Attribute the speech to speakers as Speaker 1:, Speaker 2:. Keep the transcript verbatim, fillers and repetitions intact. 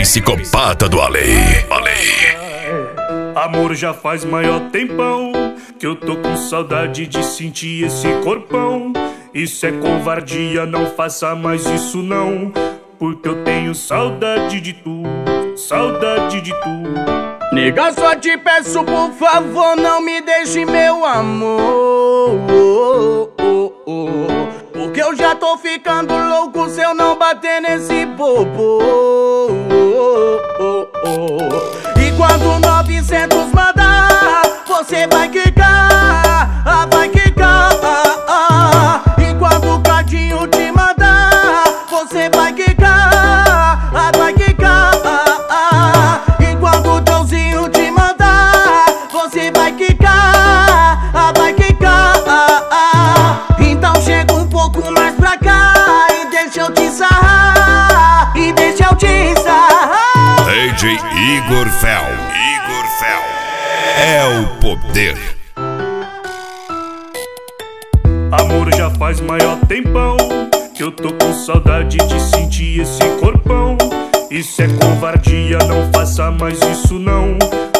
Speaker 1: psicopata do além. Além.
Speaker 2: Amor, já faz maior tempão que eu tô com saudade de sentir esse corpão. Isso é covardia, não faça mais isso não, porque eu tenho saudade de tu, saudade de tu.
Speaker 3: Nega, só te peço, por favor, não me deixe, meu amor, oh, oh, oh, porque eu já tô ficando louco se eu não bater nesse bobo, oh, oh, oh. E quando novecentos mandar, você vai quicar, ah, vai quicar, ah, ah. E quando o cadinho te mandar, você vai quicar, ah, vai quicar, ah, ah. E quando o Tãozinho te mandar, você vai quicar, ah, vai quicar, ah, ah. Então chega um pouco mais pra cá e deixa eu te sarrar, e deixa eu te sarrar.
Speaker 1: D J Igor Fel. Igor Fel. É o poder.
Speaker 2: Amor, já faz maior tempão que eu tô com saudade de sentir esse corpão. Isso é covardia, não faça mais isso não,